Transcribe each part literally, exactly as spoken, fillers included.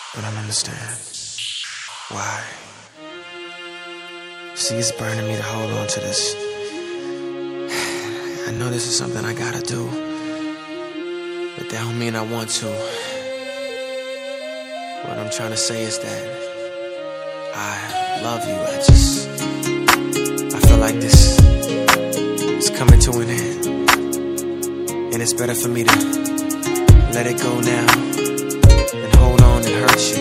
but I don't understand why. See, it's burning me to hold on to this. I know this is something I gotta do, but that don't mean I want to. What I'm trying to say is that I love you. I just, I feel like this is coming to an end, and it's better for me to let it go now than hold on and hurt you.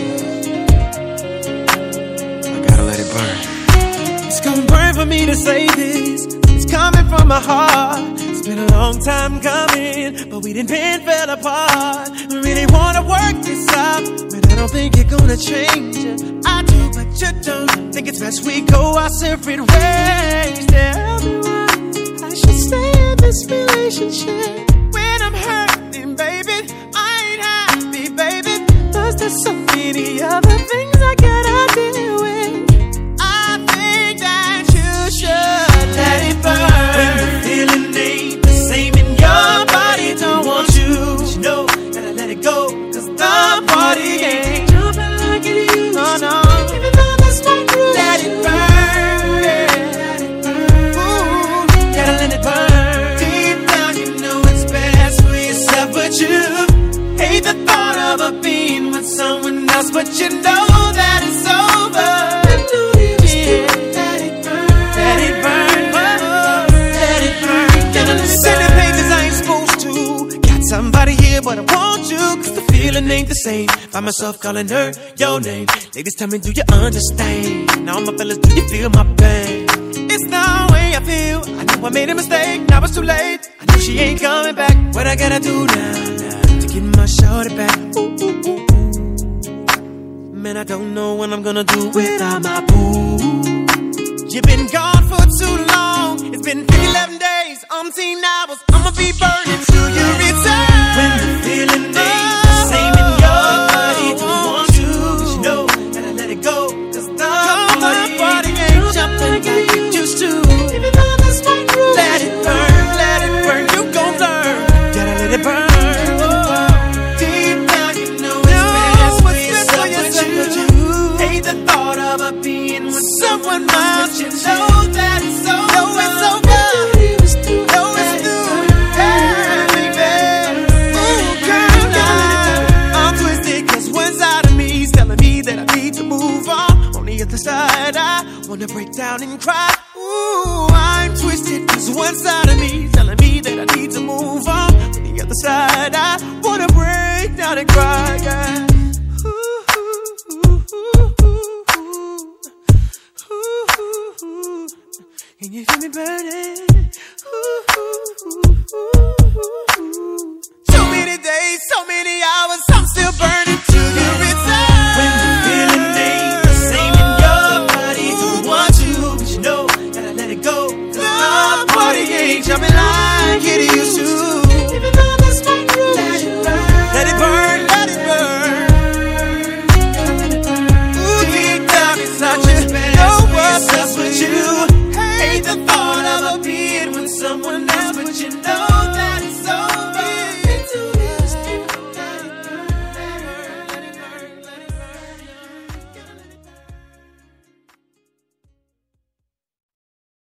I gotta let it burn. It's gonna burn for me to say this. It's coming from my heart. It's been a long time coming, but we didn't bend, fell apart. I really wanna work this out, but I don't think you're gonna change it. I do, but you don't. Think it's best we go our separate ways. Tell me why I should stay in this relationship when I'm hurting, baby. I ain't happy, baby. Plus there's so many other things I gotta deal with. I think that you should let it burn. When the feeling ain't the same in your body, don't want you, but you know, gotta let it go, cause the party ain't jumping like it used to. Oh no, even though that's not true, let it burn, let it burn. Ooh, gotta let it burn. Deep down you know it's best for yourself, but you hate the thought of a being with someone else, but you know that it's over. Somebody here, but I want you, cause the feeling ain't the same. Find myself calling her your name. Ladies, tell me, do you understand? Now my fellas, do you feel my pain? It's the way I feel. I know I made a mistake, now it's too late. I know she ain't coming back. What I gotta do now, now to get my shorty back? Ooh, ooh, ooh, ooh. Man, I don't know what I'm gonna do without my boo. You've been gone for too long. It's been eleven days, umpteen hours. I'ma be burning till you return. When the feeling ain't the same in your body, don't want you, but you know, gotta let it go, cause the party ain't jumping like you used to. Even though that's not true, let it burn, let it burn. You gon' learn, gotta let it burn. Deep down you know it's best for yourself, but you hate the thought of a being with someone else. You know that it's over. Know it's over. Know it's through. Hey, baby. Ooh, girl, now I'm twisted, cause one side of me is telling me that I need to move on. On the other side, I wanna break down and cry. Ooh, I'm twisted, cause one side of me is telling me that I need to move on. On the other side, I wanna break down and cry, yeah. Can you feel me burning? Ooh, ooh, ooh, ooh, ooh. So many days, so many hours, I'm still burning till you return. When the feeling ain't the same in your body, don't want you, but you know, gotta let it go. Cause the party ain't jumping like it used to. Even though that's not true, let it burn, let it burn, let it burn. Ooh, deep down inside you, know what's up with you. Hate the thought of a being with someone else, but you know